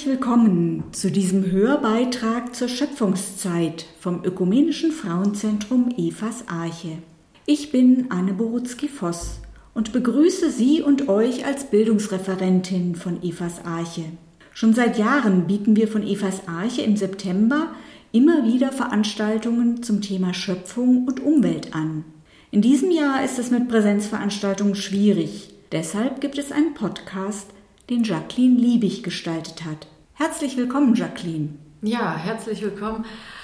willkommen zu diesem Hörbeitrag zur Schöpfungszeit vom Ökumenischen Frauenzentrum Evas Arche. Ich bin Anne Borutzki-Voss und begrüße Sie und euch als Bildungsreferentin von Evas Arche. Schon seit Jahren bieten wir von Evas Arche im September immer wieder Veranstaltungen zum Thema Schöpfung und Umwelt an. In diesem Jahr ist es mit Präsenzveranstaltungen schwierig. Deshalb gibt es einen Podcast, den Jacqueline Liebig gestaltet hat. Herzlich willkommen, Jacqueline. Ja, herzlich willkommen.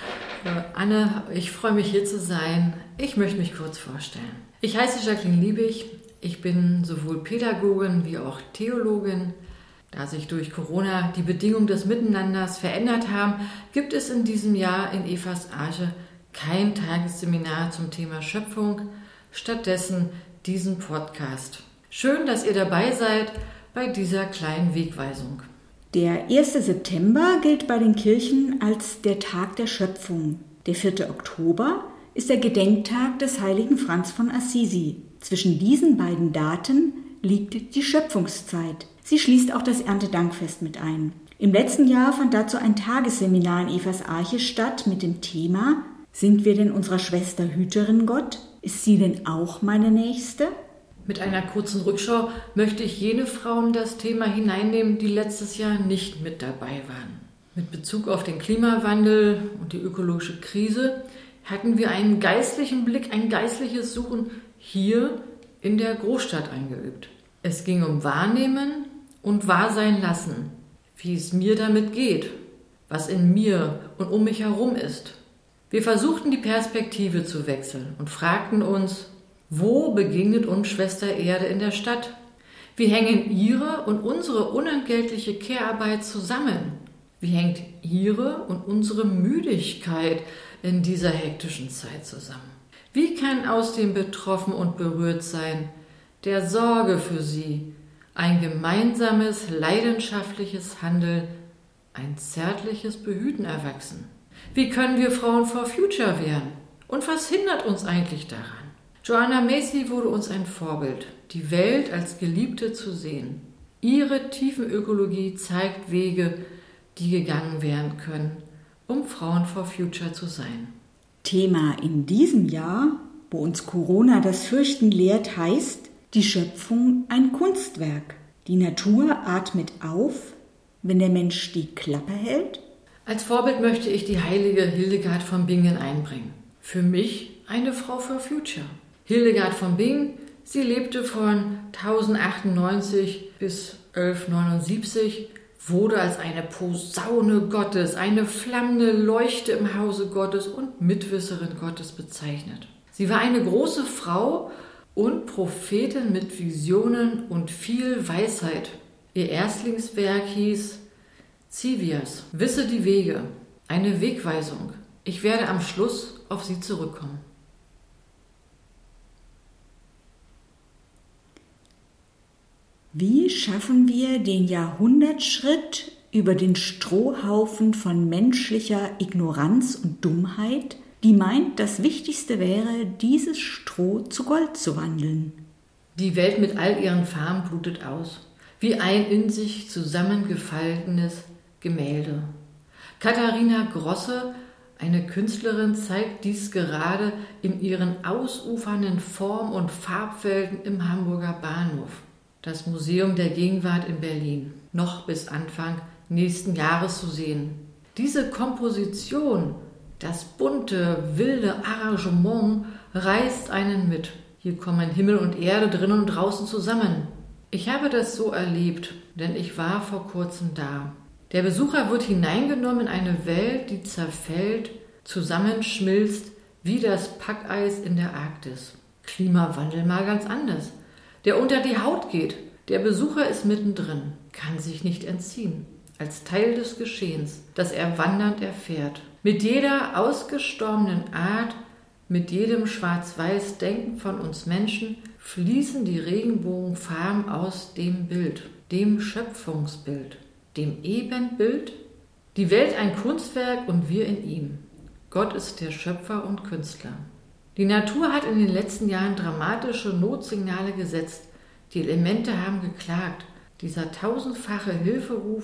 Anne, ich freue mich, hier zu sein. Ich möchte mich kurz vorstellen. Ich heiße Jacqueline Liebig. Ich bin sowohl Pädagogin wie auch Theologin. Da sich durch Corona die Bedingungen des Miteinanders verändert haben, gibt es in diesem Jahr in Evas Arche kein Tagesseminar zum Thema Schöpfung, stattdessen diesen Podcast. Schön, dass ihr dabei seid bei dieser kleinen Wegweisung. Der 1. September gilt bei den Kirchen als der Tag der Schöpfung. Der 4. Oktober ist der Gedenktag des heiligen Franz von Assisi. Zwischen diesen beiden Daten liegt die Schöpfungszeit. Sie schließt auch das Erntedankfest mit ein. Im letzten Jahr fand dazu ein Tagesseminar in Evas Arche statt mit dem Thema: Sind wir denn unserer Schwester Hüterin Gott? Ist sie denn auch meine Nächste? Mit einer kurzen Rückschau möchte ich jene Frauen das Thema hineinnehmen, die letztes Jahr nicht mit dabei waren. Mit Bezug auf den Klimawandel und die ökologische Krise hatten wir einen geistlichen Blick, ein geistliches Suchen hier in der Großstadt eingeübt. Es ging um Wahrnehmen und Wahrsein lassen, wie es mir damit geht, was in mir und um mich herum ist. Wir versuchten die Perspektive zu wechseln und fragten uns: Wo begegnet uns Schwester Erde in der Stadt? Wie hängen ihre und unsere unentgeltliche Care-Arbeit zusammen? Wie hängt ihre und unsere Müdigkeit in dieser hektischen Zeit zusammen? Wie kann aus dem Betroffen und Berührtsein der Sorge für sie ein gemeinsames, leidenschaftliches Handeln, ein zärtliches Behüten erwachsen? Wie können wir Frauen for Future werden? Und was hindert uns eigentlich daran? Joanna Macy wurde uns ein Vorbild, die Welt als Geliebte zu sehen. Ihre Tiefenökologie zeigt Wege, die gegangen werden können, um Frauen for Future zu sein. Thema in diesem Jahr, wo uns Corona das Fürchten lehrt, heißt: Die Schöpfung ein Kunstwerk. Die Natur atmet auf, wenn der Mensch die Klappe hält. Als Vorbild möchte ich die heilige Hildegard von Bingen einbringen. Für mich eine Frau for Future. Hildegard von Bingen, sie lebte von 1098 bis 1179, wurde als eine Posaune Gottes, eine flammende Leuchte im Hause Gottes und Mitwisserin Gottes bezeichnet. Sie war eine große Frau und Prophetin mit Visionen und viel Weisheit. Ihr Erstlingswerk hieß Civias, Wisse die Wege, eine Wegweisung. Ich werde am Schluss auf sie zurückkommen. Wie schaffen wir den Jahrhundertschritt über den Strohhaufen von menschlicher Ignoranz und Dummheit, die meint, das Wichtigste wäre, dieses Stroh zu Gold zu wandeln? Die Welt mit all ihren Farben blutet aus, wie ein in sich zusammengefaltenes Gemälde. Katharina Grosse, eine Künstlerin, zeigt dies gerade in ihren ausufernden Form- und Farbwelten im Hamburger Bahnhof. Das Museum der Gegenwart in Berlin, noch bis Anfang nächsten Jahres zu sehen. Diese Komposition, das bunte, wilde Arrangement reißt einen mit. Hier kommen Himmel und Erde drinnen und draußen zusammen. Ich habe das so erlebt, denn ich war vor kurzem da. Der Besucher wird hineingenommen in eine Welt, die zerfällt, zusammenschmilzt wie das Packeis in der Arktis. Klimawandel mal ganz anders, der unter die Haut geht. Der Besucher ist mittendrin, kann sich nicht entziehen, als Teil des Geschehens, das er wandernd erfährt. Mit jeder ausgestorbenen Art, mit jedem schwarz-weiß Denken von uns Menschen fließen die Regenbogenfarben aus dem Bild, dem Schöpfungsbild, dem Ebenbild. Die Welt ein Kunstwerk und wir in ihm. Gott ist der Schöpfer und Künstler. Die Natur hat in den letzten Jahren dramatische Notsignale gesetzt. Die Elemente haben geklagt. Dieser tausendfache Hilferuf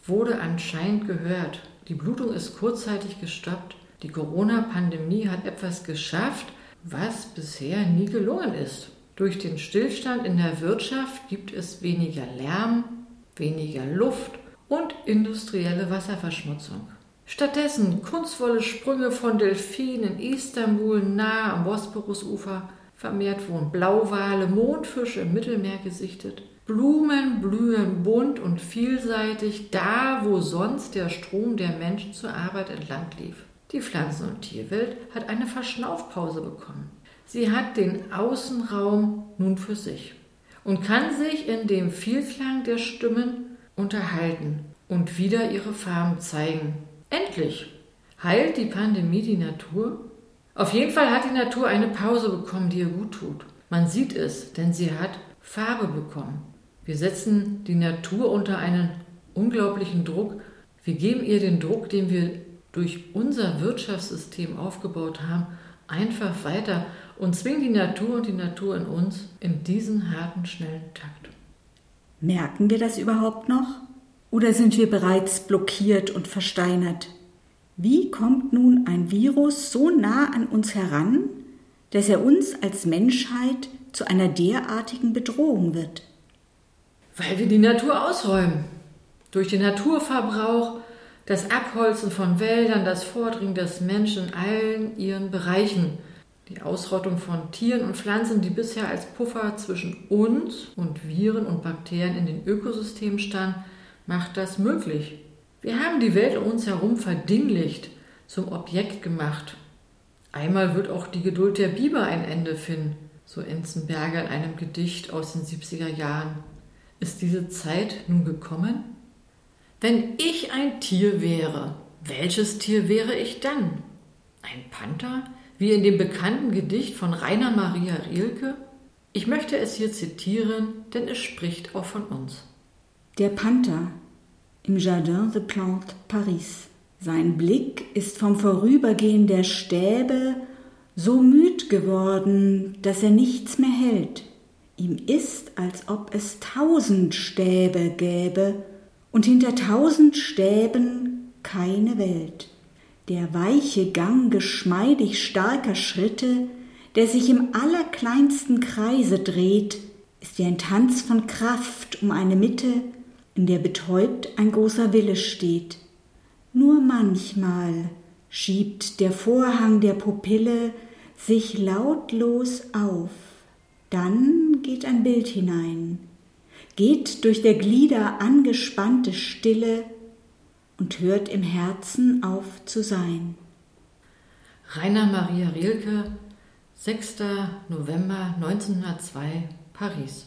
wurde anscheinend gehört. Die Blutung ist kurzzeitig gestoppt. Die Corona-Pandemie hat etwas geschafft, was bisher nie gelungen ist. Durch den Stillstand in der Wirtschaft gibt es weniger Lärm, weniger Luft und industrielle Wasserverschmutzung. Stattdessen kunstvolle Sprünge von Delfinen in Istanbul nahe am Bosporusufer, vermehrt wurden Blauwale, Mondfische im Mittelmeer gesichtet. Blumen blühen bunt und vielseitig da, wo sonst der Strom der Menschen zur Arbeit entlang lief. Die Pflanzen- und Tierwelt hat eine Verschnaufpause bekommen. Sie hat den Außenraum nun für sich und kann sich in dem Vielklang der Stimmen unterhalten und wieder ihre Farben zeigen. Endlich! Heilt die Pandemie die Natur? Auf jeden Fall hat die Natur eine Pause bekommen, die ihr gut tut. Man sieht es, denn sie hat Farbe bekommen. Wir setzen die Natur unter einen unglaublichen Druck. Wir geben ihr den Druck, den wir durch unser Wirtschaftssystem aufgebaut haben, einfach weiter und zwingen die Natur und die Natur in uns in diesen harten, schnellen Takt. Merken wir das überhaupt noch? Oder sind wir bereits blockiert und versteinert? Wie kommt nun ein Virus so nah an uns heran, dass er uns als Menschheit zu einer derartigen Bedrohung wird? Weil wir die Natur ausräumen. Durch den Naturverbrauch, das Abholzen von Wäldern, das Vordringen des Menschen in allen ihren Bereichen, die Ausrottung von Tieren und Pflanzen, die bisher als Puffer zwischen uns und Viren und Bakterien in den Ökosystemen standen, macht das möglich. Wir haben die Welt um uns herum verdinglicht, zum Objekt gemacht. Einmal wird auch die Geduld der Biber ein Ende finden, so Enzensberger in einem Gedicht aus den 70er Jahren. Ist diese Zeit nun gekommen? Wenn ich ein Tier wäre, welches Tier wäre ich dann? Ein Panther, wie in dem bekannten Gedicht von Rainer Maria Rilke? Ich möchte es hier zitieren, denn es spricht auch von uns. Der Panther im Jardin des Plantes Paris. Sein Blick ist vom Vorübergehen der Stäbe so müd geworden, dass er nichts mehr hält. Ihm ist, als ob es 1000 Stäbe gäbe und hinter 1000 Stäben keine Welt. Der weiche Gang geschmeidig starker Schritte, der sich im allerkleinsten Kreise dreht, ist wie ein Tanz von Kraft um eine Mitte, in der betäubt ein großer Wille steht. Nur manchmal schiebt der Vorhang der Pupille sich lautlos auf. Dann geht ein Bild hinein, geht durch der Glieder angespannte Stille und hört im Herzen auf zu sein. Rainer Maria Rilke, 6. November 1902, Paris.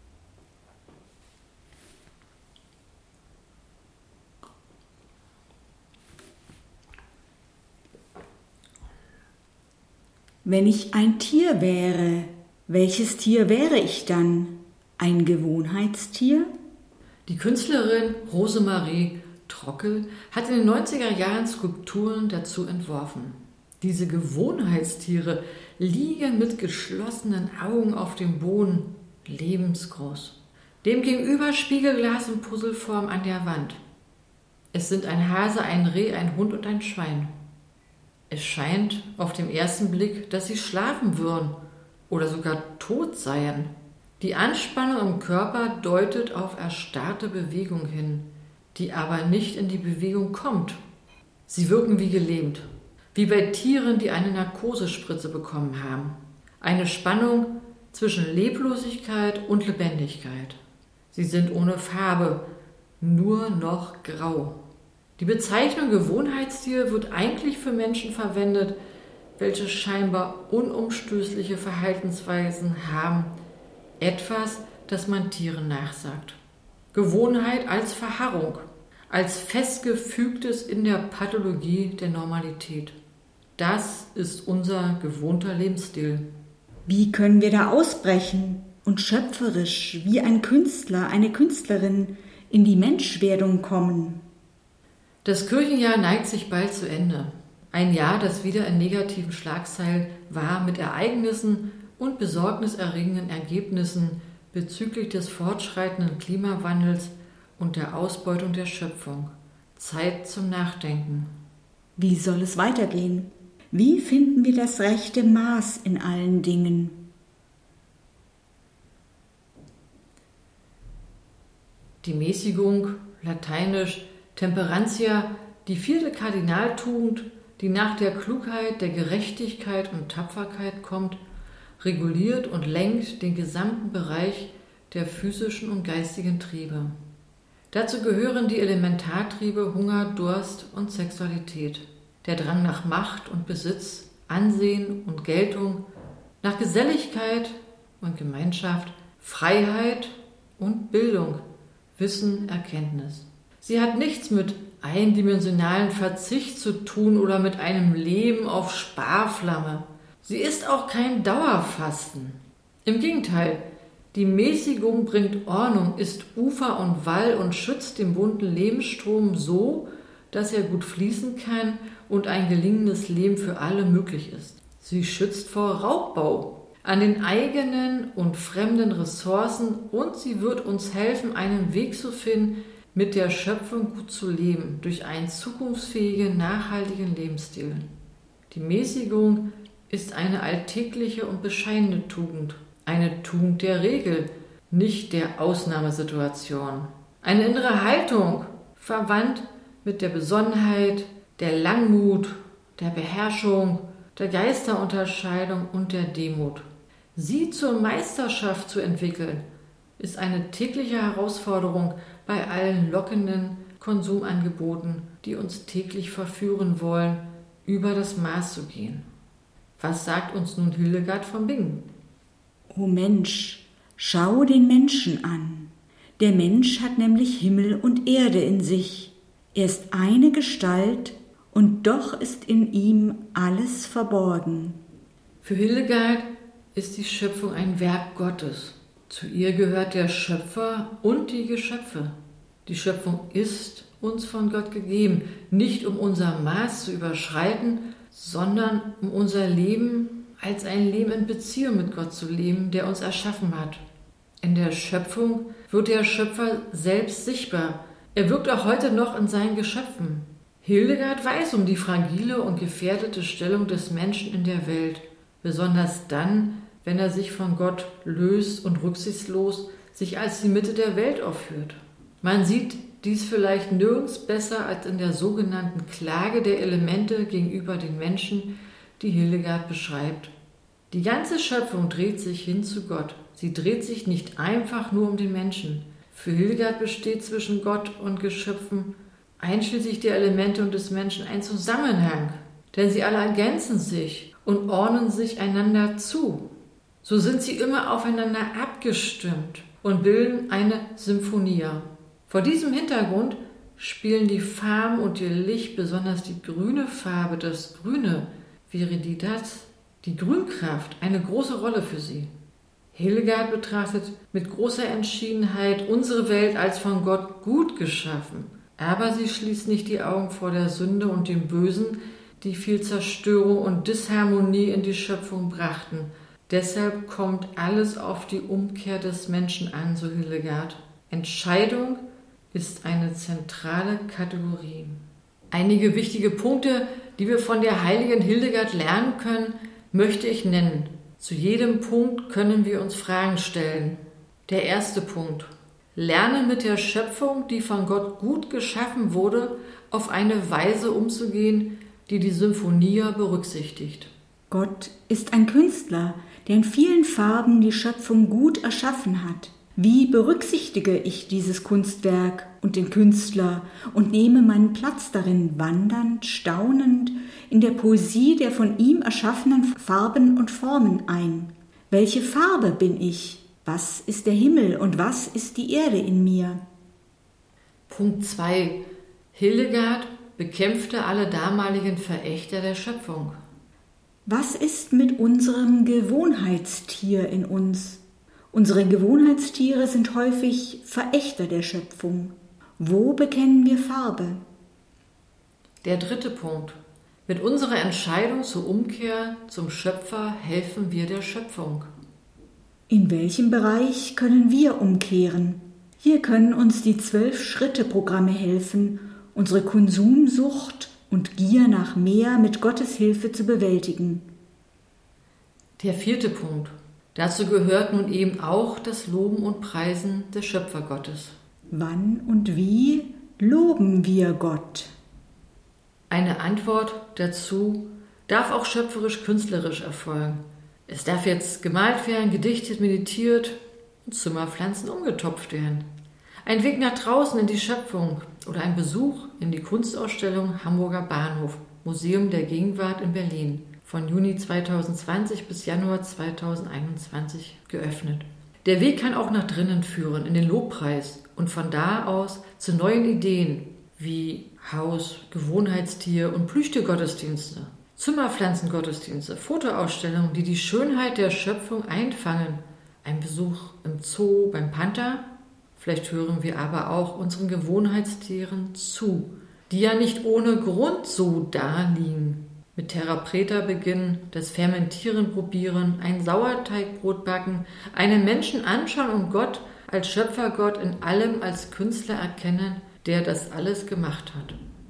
Wenn ich ein Tier wäre, welches Tier wäre ich dann? Ein Gewohnheitstier? Die Künstlerin Rosemarie Trockel hat in den 90er Jahren Skulpturen dazu entworfen. Diese Gewohnheitstiere liegen mit geschlossenen Augen auf dem Boden, lebensgroß. Demgegenüber Spiegelglas in Puzzleform an der Wand. Es sind ein Hase, ein Reh, ein Hund und ein Schwein. Es scheint auf den ersten Blick, dass sie schlafen würden oder sogar tot seien. Die Anspannung im Körper deutet auf erstarrte Bewegung hin, die aber nicht in die Bewegung kommt. Sie wirken wie gelähmt, wie bei Tieren, die eine Narkosespritze bekommen haben. Eine Spannung zwischen Leblosigkeit und Lebendigkeit. Sie sind ohne Farbe, nur noch grau. Die Bezeichnung Gewohnheitstier wird eigentlich für Menschen verwendet, welche scheinbar unumstößliche Verhaltensweisen haben, etwas, das man Tieren nachsagt. Gewohnheit als Verharrung, als festgefügtes in der Pathologie der Normalität. Das ist unser gewohnter Lebensstil. Wie können wir da ausbrechen und schöpferisch wie ein Künstler, eine Künstlerin in die Menschwerdung kommen? Das Kirchenjahr neigt sich bald zu Ende. Ein Jahr, das wieder in negativen Schlagzeilen war, mit Ereignissen und besorgniserregenden Ergebnissen bezüglich des fortschreitenden Klimawandels und der Ausbeutung der Schöpfung. Zeit zum Nachdenken. Wie soll es weitergehen? Wie finden wir das rechte Maß in allen Dingen? Die Mäßigung, lateinisch Temperantia, die 4. Kardinaltugend, die nach der Klugheit, der Gerechtigkeit und Tapferkeit kommt, reguliert und lenkt den gesamten Bereich der physischen und geistigen Triebe. Dazu gehören die Elementartriebe Hunger, Durst und Sexualität, der Drang nach Macht und Besitz, Ansehen und Geltung, nach Geselligkeit und Gemeinschaft, Freiheit und Bildung, Wissen, Erkenntnis. Sie hat nichts mit eindimensionalen Verzicht zu tun oder mit einem Leben auf Sparflamme. Sie ist auch kein Dauerfasten. Im Gegenteil, die Mäßigung bringt Ordnung, ist Ufer und Wall und schützt den bunten Lebensstrom so, dass er gut fließen kann und ein gelingendes Leben für alle möglich ist. Sie schützt vor Raubbau an den eigenen und fremden Ressourcen und sie wird uns helfen, einen Weg zu finden, mit der Schöpfung gut zu leben, durch einen zukunftsfähigen, nachhaltigen Lebensstil. Die Mäßigung ist eine alltägliche und bescheidene Tugend, eine Tugend der Regel, nicht der Ausnahmesituation. Eine innere Haltung, verwandt mit der Besonnenheit, der Langmut, der Beherrschung, der Geisterunterscheidung und der Demut. Sie zur Meisterschaft zu entwickeln, ist eine tägliche Herausforderung bei allen lockenden Konsumangeboten, die uns täglich verführen wollen, über das Maß zu gehen. Was sagt uns nun Hildegard von Bingen? O Mensch, schau den Menschen an. Der Mensch hat nämlich Himmel und Erde in sich. Er ist eine Gestalt und doch ist in ihm alles verborgen. Für Hildegard ist die Schöpfung ein Werk Gottes. Zu ihr gehört der Schöpfer und die Geschöpfe. Die Schöpfung ist uns von Gott gegeben, nicht um unser Maß zu überschreiten, sondern um unser Leben als ein Leben in Beziehung mit Gott zu leben, der uns erschaffen hat. In der Schöpfung wird der Schöpfer selbst sichtbar. Er wirkt auch heute noch in seinen Geschöpfen. Hildegard weiß um die fragile und gefährdete Stellung des Menschen in der Welt, besonders dann, wenn er sich von Gott löst und rücksichtslos sich als die Mitte der Welt aufführt. Man sieht dies vielleicht nirgends besser als in der sogenannten Klage der Elemente gegenüber den Menschen, die Hildegard beschreibt. Die ganze Schöpfung dreht sich hin zu Gott. Sie dreht sich nicht einfach nur um den Menschen. Für Hildegard besteht zwischen Gott und Geschöpfen, einschließlich der Elemente und des Menschen, ein Zusammenhang. Denn sie alle ergänzen sich und ordnen sich einander zu. So sind sie immer aufeinander abgestimmt und bilden eine Symphonie. Vor diesem Hintergrund spielen die Farben und ihr Licht, besonders die grüne Farbe, das grüne Viriditas, die Grünkraft, eine große Rolle für sie. Hildegard betrachtet mit großer Entschiedenheit unsere Welt als von Gott gut geschaffen. Aber sie schließt nicht die Augen vor der Sünde und dem Bösen, die viel Zerstörung und Disharmonie in die Schöpfung brachten. Deshalb kommt alles auf die Umkehr des Menschen an, so Hildegard. Entscheidung ist eine zentrale Kategorie. Einige wichtige Punkte, die wir von der heiligen Hildegard lernen können, möchte ich nennen. Zu jedem Punkt können wir uns Fragen stellen. Der erste Punkt. Lernen mit der Schöpfung, die von Gott gut geschaffen wurde, auf eine Weise umzugehen, die die Symphonie berücksichtigt. Gott ist ein Künstler, der in vielen Farben die Schöpfung gut erschaffen hat. Wie berücksichtige ich dieses Kunstwerk und den Künstler und nehme meinen Platz darin, wandernd, staunend in der Poesie der von ihm erschaffenen Farben und Formen ein? Welche Farbe bin ich? Was ist der Himmel und was ist die Erde in mir? Punkt 2. Hildegard bekämpfte alle damaligen Verächter der Schöpfung. Was ist mit unserem Gewohnheitstier in uns? Unsere Gewohnheitstiere sind häufig Verächter der Schöpfung. Wo bekennen wir Farbe? Der dritte Punkt. Mit unserer Entscheidung zur Umkehr zum Schöpfer helfen wir der Schöpfung. In welchem Bereich können wir umkehren? Hier können uns die 12-Schritte-Programme helfen, unsere Konsumsucht und Gier nach mehr mit Gottes Hilfe zu bewältigen. Der 4. Punkt. Dazu gehört nun eben auch das Loben und Preisen des Schöpfergottes. Wann und wie loben wir Gott? Eine Antwort dazu darf auch schöpferisch-künstlerisch erfolgen. Es darf jetzt gemalt werden, gedichtet, meditiert und Zimmerpflanzen umgetopft werden. Ein Weg nach draußen in die Schöpfung oder ein Besuch in die Kunstausstellung Hamburger Bahnhof, Museum der Gegenwart in Berlin, von Juni 2020 bis Januar 2021 geöffnet. Der Weg kann auch nach drinnen führen, in den Lobpreis und von da aus zu neuen Ideen wie Haus-, Gewohnheitstier- und Plüschtier-Gottesdienste, Zimmerpflanzengottesdienste, Fotoausstellungen, die die Schönheit der Schöpfung einfangen, ein Besuch im Zoo beim Panther. Vielleicht hören wir aber auch unseren Gewohnheitstieren zu, die ja nicht ohne Grund so da liegen. Mit Terra Preta beginnen, das Fermentieren probieren, ein Sauerteigbrot backen, einen Menschen anschauen und Gott als Schöpfergott in allem als Künstler erkennen, der das alles gemacht hat.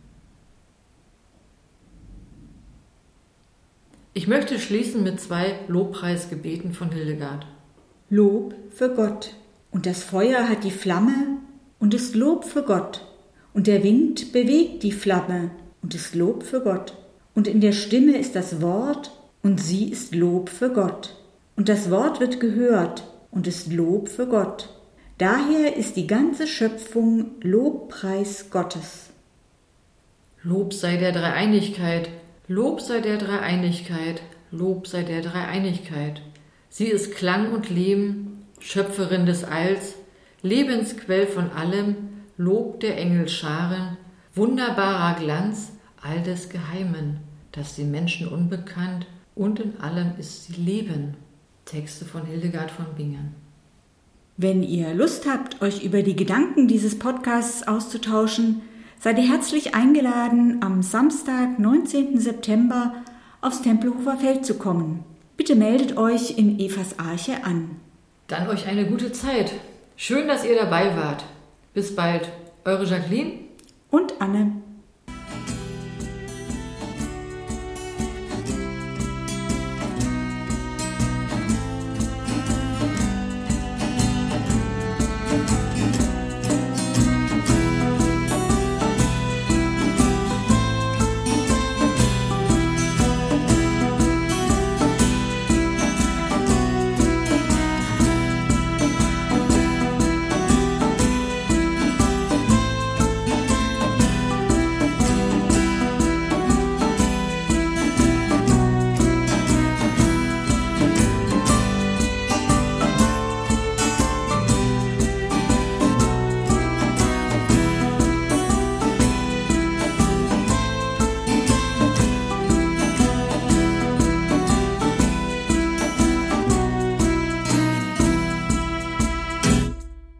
Ich möchte schließen mit 2 Lobpreisgebeten von Hildegard. Lob für Gott. Und das Feuer hat die Flamme und ist Lob für Gott. Und der Wind bewegt die Flamme und ist Lob für Gott. Und in der Stimme ist das Wort und sie ist Lob für Gott. Und das Wort wird gehört und ist Lob für Gott. Daher ist die ganze Schöpfung Lobpreis Gottes. Lob sei der Dreieinigkeit, Lob sei der Dreieinigkeit, Lob sei der Dreieinigkeit. Sie ist Klang und Leben, Schöpferin des Alls, Lebensquell von allem, Lob der Engel Scharen, wunderbarer Glanz all des Geheimen, das den Menschen unbekannt und in allem ist sie Leben. Texte von Hildegard von Bingen. Wenn ihr Lust habt, euch über die Gedanken dieses Podcasts auszutauschen, seid ihr herzlich eingeladen, am Samstag, 19. September aufs Tempelhofer Feld zu kommen. Bitte meldet euch in Evas Arche an. Dann euch eine gute Zeit. Schön, dass ihr dabei wart. Bis bald. Eure Jacqueline und Anne.